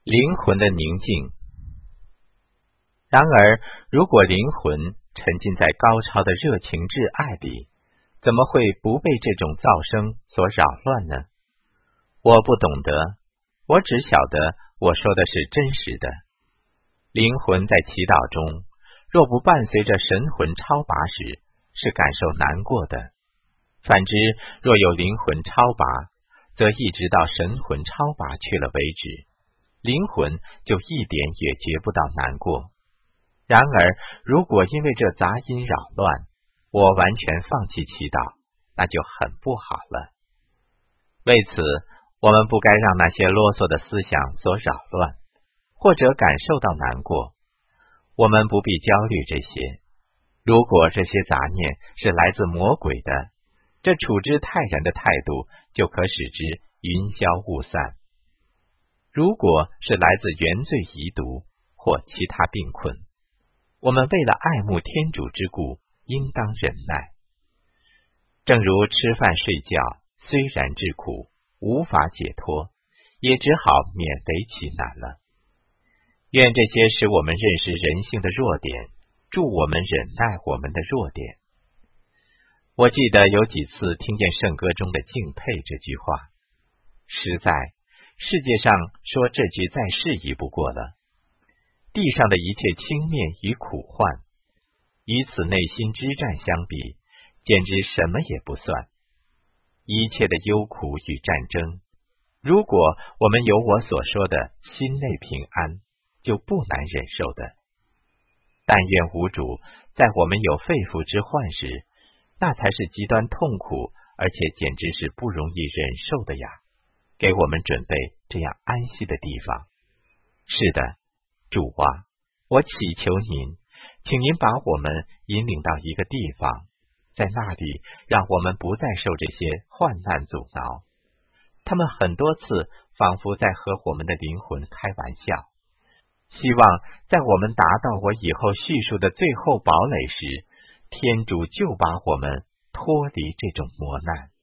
灵魂的宁静。然而，如果灵魂沉浸在高超的热情挚爱里，怎么会不被这种噪声所扰乱呢？我不懂得，我只晓得我说的是真实的。灵魂在祈祷中，若不伴随着神魂超拔时，是感受难过的；反之，若有灵魂超拔，则一直到神魂超拔去了为止，灵魂就一点也觉不到难过。然而，如果因为这杂音扰乱，我完全放弃祈祷，那就很不好了。为此，我们不该让那些啰嗦的思想所扰乱，或者感受到难过。我们不必焦虑这些。如果这些杂念是来自魔鬼的，这处之泰然的态度就可使之云消雾散。如果是来自原罪遗毒或其他病困，我们为了爱慕天主之故，应当忍耐。正如吃饭睡觉虽然至苦，无法解脱，也只好勉为其难了。愿这些使我们认识人性的弱点，助我们忍耐我们的弱点。我记得有几次听见圣歌中的敬佩这句话，实在世界上说这句再适宜不过了。地上的一切轻蔑与苦患，与此内心之战相比，简直什么也不算。一切的忧苦与战争，如果我们有我所说的心内平安，就不难忍受的。但愿无主在我们有肺腑之患时，那才是极端痛苦，而且简直是不容易忍受的呀，给我们准备这样安息的地方。是的，主啊，我祈求您，请您把我们引领到一个地方，在那里让我们不再受这些患难阻挠。他们很多次仿佛在和我们的灵魂开玩笑，希望在我们达到我以后叙述的最后堡垒时，天主就把我们脱离这种磨难。